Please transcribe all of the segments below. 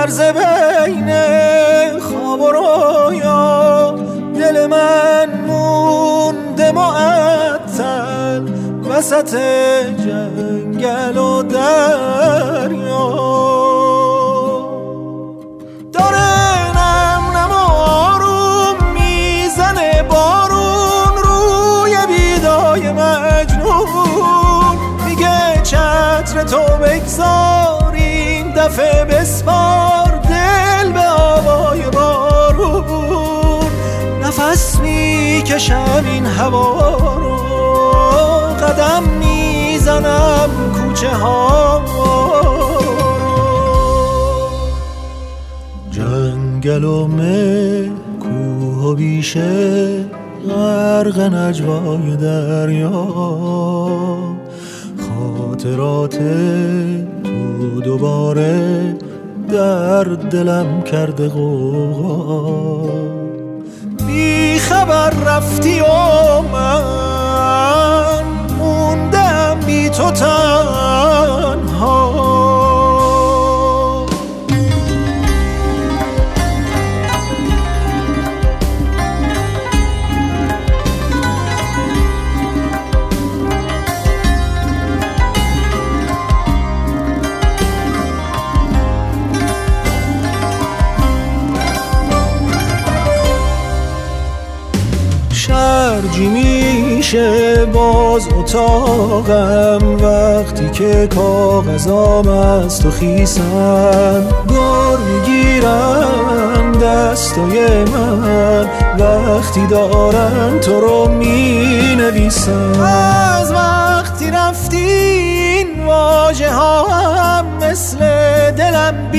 مرز بین خواب و رویا دل من مونده معطل وسط جنگل و دریا. داره نم نم آروم میزنه بارون روی بیدای مجنون، میگه چتر تو بگذار این دفعه بسپار دل به آوای بارون. نفس میکشم این هوا رو قدم میزنم کوچه ها رو. جنگل و مه کوه و بیشه غرق نجوای دریا، خاطرات تو دوباره در دلم کرده غوغا. بی خبر رفتی و من موندم بی تو تنها. شرجی میشه باز اتاقم وقتی که کاغذام از تو خیسن. گور میگیرن دستای من وقتی دارن تو رو مینویسن. از وقتی رفتی این واژه ها هم مثل دلم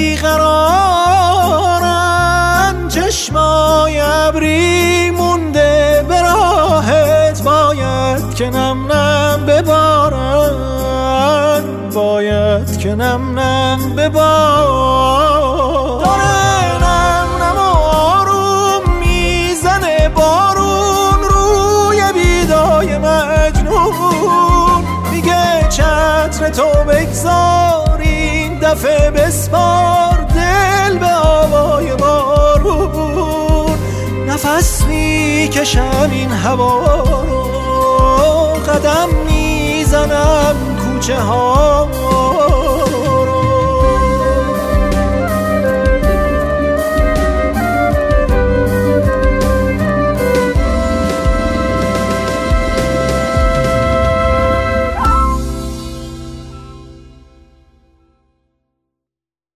بیقرارن. چشمای ابری مونده به راهت باید که نم نم ببارن، باید که نم نم ببارن. داره نم نم آروم میزنه بارون روی بیدای مجنون، میگه چتر تو بگذار این دفعه بسپار دل به آوای بارون. نفس میکشم این هوا رو قدم میزنم کوچه ها